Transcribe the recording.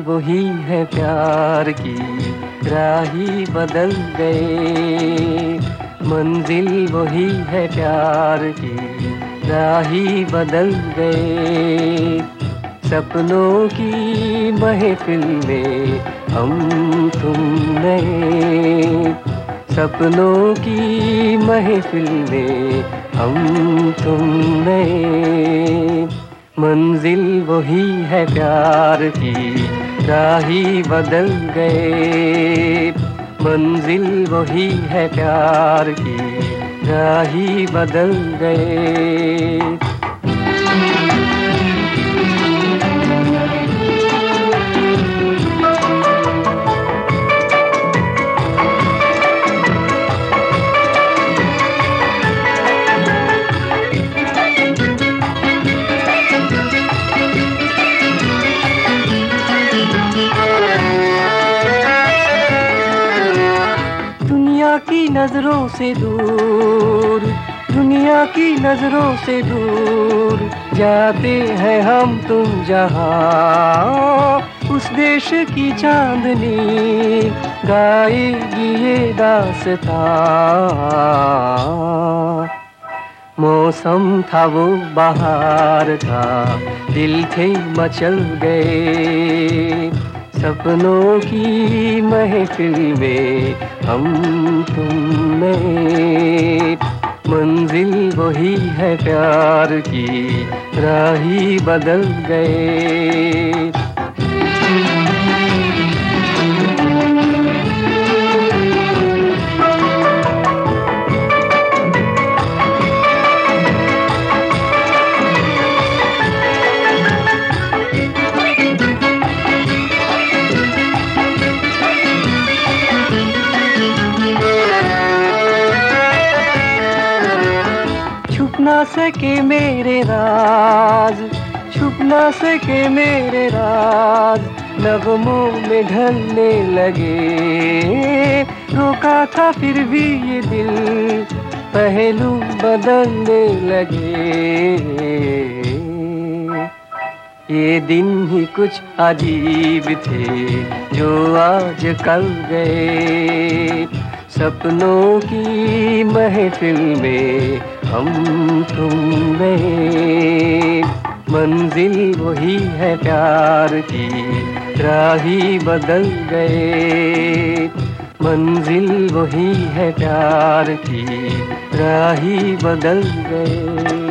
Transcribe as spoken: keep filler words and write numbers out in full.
वही है प्यार की, राही बदल गए। मंजिल वही है प्यार की, राही बदल गए। सपनों की महफिल में हम तुम नए, सपनों की महफिल में हम तुम नए। मंजिल वही है प्यार की, राही बदल गए। मंजिल वही है प्यार की, राही बदल गए। दुनिया की नजरों से दूर, दुनिया की नजरों से दूर जाते हैं हम तुम जहां। उस देश की चांदनी गाएगी ये दास्तां। मौसम था वो बहार का, दिल थे मचल गए। सपनों की महफिल में हम तुम नए। मंजिल वही है प्यार की, राही बदल गए। छुप ना सके मेरे राज, छुप ना सके मेरे राज, नगमों में ढलने लगे। रोका था फिर भी ये दिल, पहलू बदलने लगे। ये दिन ही कुछ अजीब थे जो आज कल गए। सपनों की महफिल में हम तुम नए। मंजिल वही है प्यार की, राही बदल गए। मंजिल वही है प्यार की, राही बदल गए।